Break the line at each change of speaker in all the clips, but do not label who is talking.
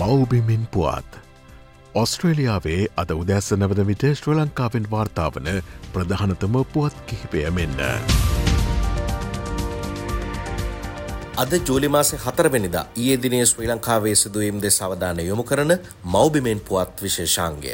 මව්බිමින් පුවත් ඔස්ට්‍රේලියාවේ අද උදැසන වන විට ශ්‍රී ලංකාවෙන් වාර්තාවන ප්‍රධානතම පුවත් කිහිපය මෙන්න.
අද ජූලි මාසේ 4 වෙනිදා ඊයේ දිනේ ශ්‍රී ලංකාවේ සිදුවීම් දෙස අවධානය යොමු කරන මව්බිමෙන් පුවත් විශේෂාංගය.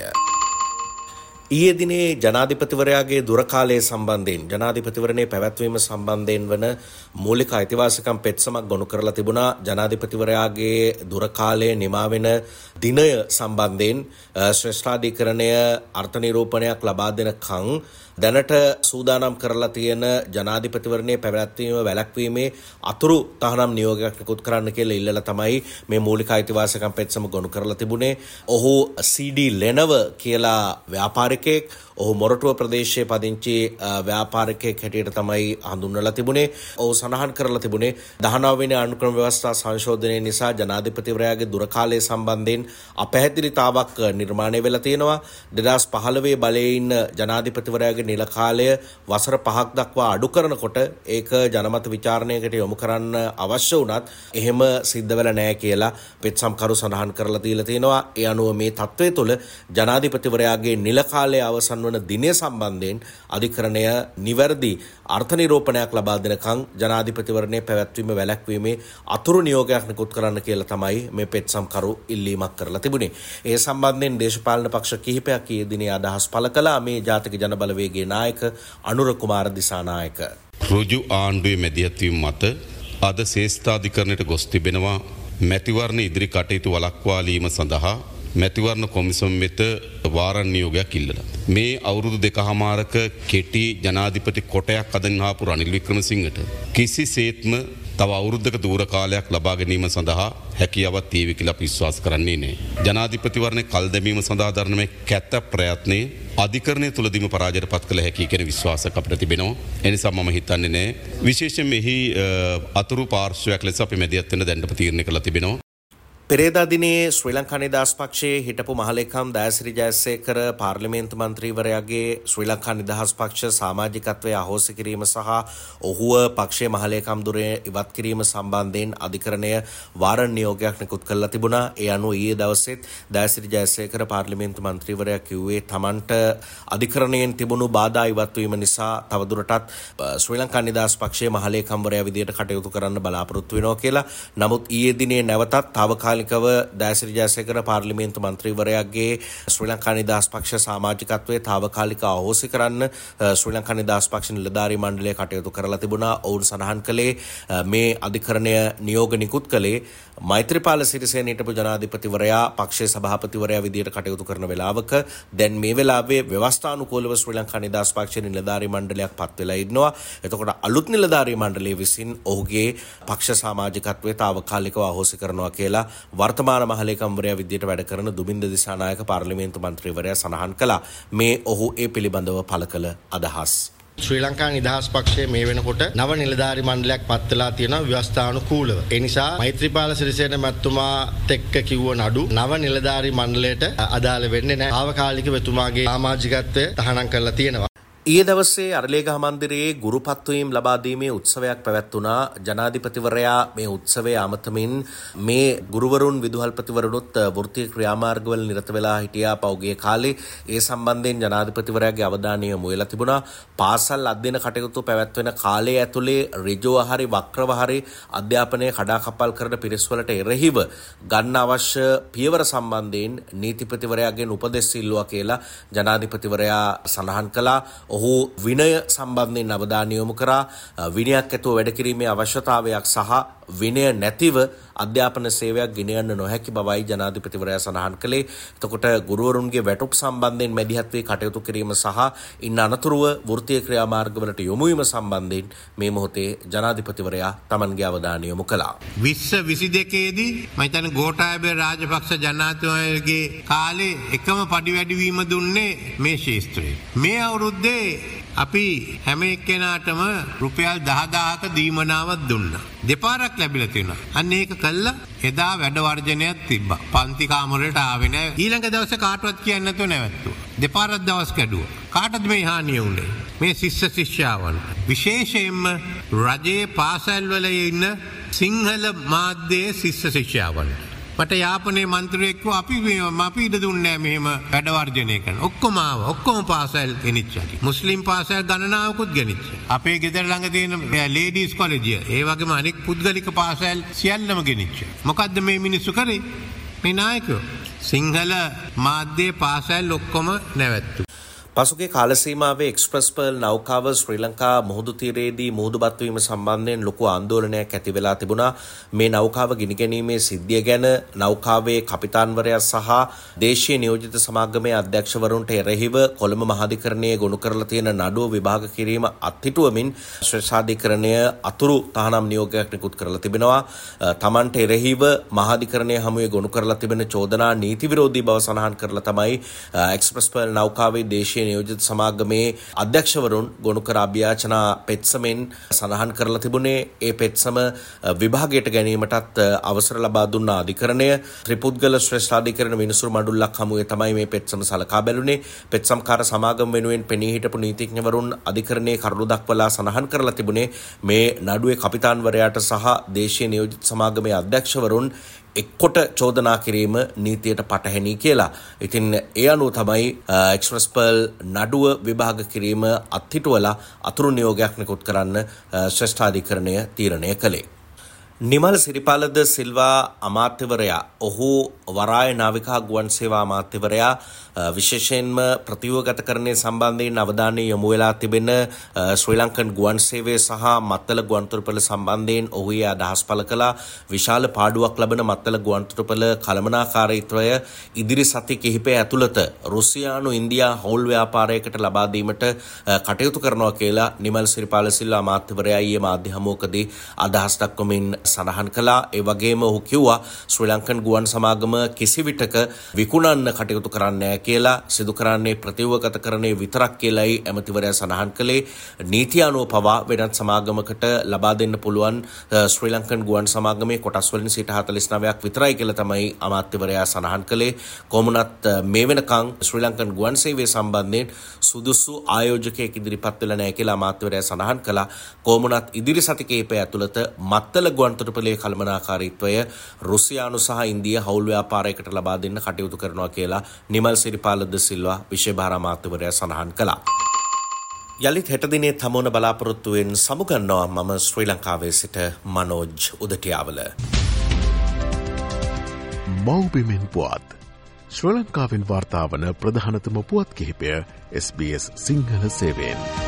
ඊයේ දිනේ ජනාධිපතිවරයාගේ දුරකාලය සම්බන්ධයෙන් ජනාධිපතිවරණයේ පැවැත්වීම සම්බන්ධයෙන් වන මූලික අයිතිවාසිකම් පෙත්සමක් ගොනු කරලා තිබුණා. ජනාධිපතිවරයාගේ දුරකාලය නිමා වෙන දිනය සම්බන්ධයෙන් ශ්‍රේෂ්ඨාධිකරණය අර්ථ නිරූපණයක් ලබා දෙනකන් දැනට සූදානම් කරලා තියෙන ජනාධිපතිවරණයේ පැවැත්වීම වැළැක්වීමේ අතුරු තහනම් නියෝගයක් නිකුත් කරන්න කියලා ඉල්ලලා තමයි මේ මූලික අයිතිවාසිකම් පෙත්සම ගොනු කරලා තිබුණේ. ඔහු CD ලෙනව කියලා ව්‍යාපාරිකයෙක්, ඔහු මොරටුව ප්‍රදේශයේ පදිංචි ව්‍යාපාරිකයෙක් හැටියට තමයි හඳුන්වලා තිබුණේ. ඔහු සඳහන් කරලා තිබුණේ 19 වෙනි අනුක්‍රම ව්‍යවස්ථා සංශෝධනය නිසා ජනාධිපතිවරයාගේ දුරකාලය සම්බන්ධයෙන් අපැහැදිලිතාවක් නිර්මාණය වෙලා තියෙනවා. 2015 බලයේ ඉන්න ජනාධිපතිවරයාගේ නිල කාලය වසර 5ක් දක්වා අඩු කරනකොට ඒක ජනමත විචාරණයකට යොමු කරන්න අවශ්‍ය වුණත් එහෙම සිද්ධ වෙලා නැහැ කියලා පෙත්සම්කරු සඳහන් කරලා දීලා තියෙනවා. ඒ අනුව මේ තත්ත්වය තුළ ජනාධිපතිවරයාගේ නිල කාලය අවසන් වන දිනය සම්බන්ධයෙන් අධිකරණය නිවැරදි අර්ථ නිරූපණයක් ලබා දෙනකන් ජනාධිපතිවරණයේ පැවැත්වීම වැළැක්වීමේ අතුරු නියෝගයක් නිකුත් කරන්න කියලා තමයි මේ පෙත්සම්කරු ඉල්ලීමක් කරලා තිබුණේ. ඒ සම්බන්ධයෙන් දේශපාලන පක්ෂ කිහිපයක් ඊයේ දිනේ අදහස් පළ කළා. මේ ජාතික ජනබලවේගයේ නායක අනුර කුමාර දිසානායක
ඍජු ආණ්ඩුවේ මැදිහත්වීම මත අද ශ්‍රේෂ්ඨාධිකරණයට ගොස් තිබෙනවා. මැතිවරණ ඉදිරි කටයුතු වළක්වාලීම සඳහා මැතිවරණ කොමිසම වෙත වාරන් නියෝගයක් ඉල්ලලා. මේ අවුරුදු 2කමාරක කෙටි ජනාධිපති කොටයක් අදින් ආපු රනිල් වික්‍රමසිංහට කිසිසේත්ම තව අවුරුද්දක දූර කාලයක් ලබා ගැනීම සඳහා හැකියාවක් තියෙවි කියලා අපි විශ්වාස කරන්නේ නැහැ. ජනාධිපතිවරණය කල් දැමීම සඳහා දරන මේ කැත ප්‍රයත්නයේ අධිකරණය තුලදීම පරාජයට පත් කළ හැකි කියන විශ්වාසයක් අපිට තිබෙනවා. ඒ නිසා මම හිතන්නේ නැහැ. විශේෂයෙන් මෙහි අතුරු පාර්ශ්වයක් ලෙස අපි මැදිහත් වෙන දැනට තීරණය කරලා තිබෙනවා.
පෙරේදා දිනේ ශ්‍රී ලංකා නිදහස් පක්ෂයේ හිටපු මහලේකම් දයාසිරි ජයසේකර පාර්ලිමේන්තු මන්ත්‍රීවරයාගේ ශ්‍රී ලංකා නිදහස් පක්ෂ සමාජිකත්වයේ අහෝසි කිරීම සහ ඔහුව පක්ෂයේ මහලේකම් දුරේ ඉවත් කිරීම සම්බන්ධයෙන් අධිකරණය වාරන් නියෝගයක් නිකුත් කළා තිබුණා. ඒ අනුව ඊයේ දවසේත් දයාසිරි ජයසේකර පාර්ලිමේන්තු මන්ත්‍රීවරයා කිව්වේ තමන්ට අධිකරණයෙන් තිබුණු බාධා ඉවත් වීම නිසා තවදුරටත් ශ්‍රී ලංකා නිදහස් පක්ෂයේ මහලේකම්වරයා විදියට කටයුතු කරන්න බලාපොරොත්තු වෙනවා කියලා. නමුත් ඊයේ දිනේ නැවතත් තාවකාලිකව දයාසිරි ජයසේකර පාර්ලිමේන්තු මන්ත්‍රීවරයාගේ ශ්‍රී ලංකා නිදහස් පක්ෂ සමාජිකත්වයේ තාවකාලික අහෝසි කරන්න ශ්‍රී ලංකා නිදහස් පක්ෂ නිලධාරී මණ්ඩලය කටයුතු කරලා තිබුණා. ඔවුන් සඳහන් කළේ මේ අධිකරණය නියෝග නිකුත් කළේ මෛත්‍රීපාල සිරිසේන හිටපු ජනාධිපතිවරයා පක්ෂයේ සභාපතිවරයා විදියට කටයුතු කරන වෙලාවක දැන් මේ වෙලාවේ ව්‍යවස්ථානුකූලව ශ්‍රී ලංකා නිදහස් පක්ෂයේ නිලධාරී මණ්ඩලයක් පත් වෙලා ඉන්නවා. එතකොට අලුත් නිලධාරී මණ්ඩලය විසින් ඔහුගේ පක්ෂ සමාජිකත්වයේ තාවකාලිකව අහෝසි කරනවා කියලා වර්තමාන මහලේකම්වරයා විදියට වැඩ කරන දුමින්ද දිසානායක පාර්ලිමේන්තු මන්ත්‍රීවරයා සඳහන් කළා. මේ ඔහු ඒ පිළිබඳව පළ කළ අදහස්.
ශ්‍රී ලංකා නිදහස් පක්ෂයේ මේ වෙනකොට නව නිලධාරී මණ්ඩලයක් පත් වෙලා තියෙනවා ව්‍යවස්ථානුකූලව. ඒ නිසා මෛත්‍රීපාල සිරිසේන මැතිතුමාත් එක්ක කිව්ව නඩු නව නිලධාරී මණ්ඩලයට අදාළ වෙන්නේ නැහැ. තාවකාලික වෙතුමාගේ සමාජිකත්වය තහනම් කරලා තියෙනවා.
ඊයේ දවසේ අරලියගහ මන්දිරයේ ගුරුපත්වීම් ලබා දීමේ උත්සවයක් පැවැත්වුණා. ජනාධිපතිවරයා මේ උත්සවයේ අමතමින් මේ ගුරුවරුන් විදුහල්පතිවරුනුත් වෘත්තීය ක්‍රියාමාර්ගවල නිරත වෙලා හිටියා පෞගේ කාලේ. ඒ සම්බන්ධයෙන් ජනාධිපතිවරයාගේ අවධානය යොමු වෙලා තිබුණා. පාසල් අධ්‍යයන කටයුතු පැවැත්වෙන කාලය ඇතුලේ ඍජුව හරි වක්‍රව හරි අධ්‍යාපනයේ කඩාකප්පල් කරන පිරිස්වලට එරෙහිව ගන්න අවශ්‍ය පියවර සම්බන්ධයෙන් නීතිපතිවරයාගෙන් උපදෙස් ඉල්ලුවා කියලා ජනාධිපතිවරයා සඳහන් කළා. ඔහු විනය සම්බන්ධයෙන් අවධානය යොමු කරා. විනයක් ඇතුව වැඩ කිරීමේ අවශ්‍යතාවයක් සහ විනය නැතිව අධ්‍යාපන සේවයක් ගෙන යන්න නොහැකි බවයි ජනාධිපතිවරයා සඳහන් කළේ. එතකොට ගුරුවරුන්ගේ වැටුප් සම්බන්ධයෙන් මැදිහත් වී කටයුතු කිරීම සහ ඉන්න අනතුරුව වෘත්තීය ක්‍රියාමාර්ගවලට යොමු වීම සම්බන්ධයෙන් මේ මොහොතේ ජනාධිපතිවරයා තමන්ගේ අවධානය යොමු කළා.
2022 දී මම හිතන්නේ ගෝඨාභය රාජපක්ෂ ජනාධිපතිතුමාගේ කාලේ එකම පඩි වැඩිවීම දුන්නේ මේ ශාස්ත්‍රයේ. මේ අවුරුද්දේ අපි හැම එක්කෙනාටම රුපියල් 10000ක දීමනාවක් දුන්නා. දෙපාරක් ලැබිලා තියෙනවා. අන්න ඒක කළා එදා වැඩ වර්ජනයක් තිබ්බා. පන්ති කාමරයට ආවේ නැහැ. ඊළඟ දවසේ කාටවත් කියන්නේ නැතුව නැවැත්තුවා. දෙපාරක් දවස් කැඩුවා. කාටද මේ හානිය උනේ? මේ ශිෂ්‍ය ශිෂ්‍යාවන්. විශේෂයෙන්ම රජයේ පාසල් වල ඉන්න සිංහල මාධ්‍යයේ ශිෂ්‍ය ශිෂ්‍යාවන්. මට යාපනයේ මන්ත්‍රයෙක්ව අපි ඉඩ දුන්නේ නැහැ මෙහෙම වැඩ වර්ජනය කරන. ඔක්කොම පාසල් ගෙනිච්චා. මුස්ලිම් පාසල් ගණනාවකුත් ගෙනිච්චා. අපේ ගෙදර ළඟ තියෙන ලේඩීස් කොලෙජිය ඒ වගේම අනෙක් පුද්ගලික පාසල් සියල්ලම ගෙනිච්චා. මොකද්ද මේ මිනිස්සු කරේ? මේ නායකයෝ සිංහල මාධ්‍ය පාසල් ඔක්කොම නැවැත්තු.
පසුගිය කාල සීමාවේ එක්ස්ප්‍රස් පර්ල් නෞකාව ශ්‍රී ලංකා මුහුදු තීරයේදී මුහුදුබත් වීම සම්බන්ධයෙන් ලොකු ආందోලනයක් ඇති වෙලා තිබුණා. මේ නෞකාව ගිනිගැනීමේ සිද්ධිය ගැන නෞකාවේ කපිතාන්වරයා සහ දේශීය නියෝජිත සමාගමේ අධ්‍යක්ෂවරුන්ට එරෙහිව කොළඹ මහාධිකරණයේ ගොනු කරලා තියෙන නඩුව විභාග කිරීම අත්හිටුවමින් ශ්‍රේෂ්ඨාධිකරණය අතුරු තහනම් නියෝගයක් නිකුත් කරලා තිබෙනවා. තමන්ට එරෙහිව මහාධිකරණයේ හමුවේ ගොනු කරලා තිබෙන චෝදනා නීති විරෝධී බව සඳහන් කරලා තමයි එක්ස්ප්‍රස් පර්ල් නෞකාවේ දේශීය නියෝජිත සමාගමේ අධ්‍යක්ෂවරුන් ගොනු කර අභ්‍යාචනා පෙත්සමෙන් සඳහන් කරලා තිබුණේ. ඒ පෙත්සම විභාගයට ගැනීමටත් අවසර ලබා දුන්න අධිකරණය ත්‍රිපුද්ගල ශ්‍රේෂ්ඨාධිකරණ විනිසුරු මඩුල්ලක් හමුවේ තමයි මේ පෙත්සම සලකා බැලුනේ. පෙත්සම්කාර සමාගම වෙනුවෙන් පෙනී හිටපු නීතිඥවරුන් අධිකරණයේ කරුණු දක්වලා සඳහන් කරලා තිබුණේ මේ නඩුවේ කපිතාන්වරයාට සහ දේශීය නියෝජිත සමාගමේ අධ්‍යක්ෂවරුන් එක්කොට චෝදනා කිරීම නීතියට පටහැනි කියලා. ඉතින් ඒ අනුව තමයි එක්ස්ප්‍රස් පර්ල් නඩුව විභාග කිරීම අත්හිටුවලා අතුරු නියෝගයක් නිකුත් කරන්න ශ්‍රේෂ්ඨාධිකරණය තීරණය කළේ. නිමල් සිරිපාලද සිල්වා අමාත්‍යවරයා ඔහු වරාය නාවිකා ගුවන් සේවා අමාත්‍යවරයා විශේෂයෙන්ම ප්‍රතිව්‍යුහගතකරණය සම්බන්ධයෙන් අවධානය යොමු වෙලා තිබෙන ශ්‍රී ලංකන් ගුවන් සේවය සහ මත්තල ගුවන්තොටුපළ සම්බන්ධයෙන් ඔහු ඒ අදහස් පළ කළා. විශාල පාඩුවක් ලබන මත්තල ගුවන්තොටුපළ කළමනාකාරීත්වය ඉදිරි සති කිහිපය ඇතුළත රුසියානු ඉන්දියා හවුල් ව්‍යාපාරයකට ලබා දීමට කටයුතු කරනවා කියලා නිමල් සිරිපාල සිල්වා අමාත්‍යවරයා ඊයේ මාධ්‍ය හමුවකදී අදහස් දක්වමින් සඳහන් කළා. ඒ වගේම ඔහු කිව්වා ශ්‍රී ලංකන් ගුවන් සමාගම කිසිවිටක විකුණන්න කටයුතු කරන්නේ කියලා, සිදු කරන්නේ ප්‍රතිව්‍යුහගතකරණය විතරක් කියලායි ඇමතිවරයා සඳහන් කළේ. නීතිය අනුව පවා වෙනත් සමාගමකට ලබා දෙන්න පුළුවන් ශ්‍රී ලංකන් ගුවන් සමාගමේ කොටස් වලින් 49% විතරයි කියලා තමයි අමාත්‍යවරයා සඳහන් කළේ. කොමුණත් මේ වෙනකන් ශ්‍රී ලංකන් ගුවන් සේවය සම්බන්ධයෙන් සුදුසු ආයෝජකයෙක් ඉදිරිපත් වෙලා නැහැ කියලා අමාත්‍යවරයා සඳහන් කළා. කොමුණත් ඉදිරි සති කිහිපය ඇතුළත මත්තල ගුවන්තොටුපළේ කළමනාකාරීත්වය රුසියානු සහ ඉන්දියා හවුල් ව්‍යාපාරයකට ලබා දෙන්න කටයුතු කරනවා කියලා නිමල් සිරිපාල ද සිල්වා විශේෂ අමාත්‍යවරයා සඳහන් කළා. යලිත් හෙට දිනේ තමෝන බලාපොරොත්තුවෙන් සමුගන්නවා මම ශ්‍රී ලංකාවේ සිට මනෝජ් උදටියාවල.
මෞබිමෙන් පුවත් ශ්‍රී ලංකාවෙන් වාර්තාවන ප්‍රධානතම පුවත් කිහිපය SBS සිංහල සේවයෙන්.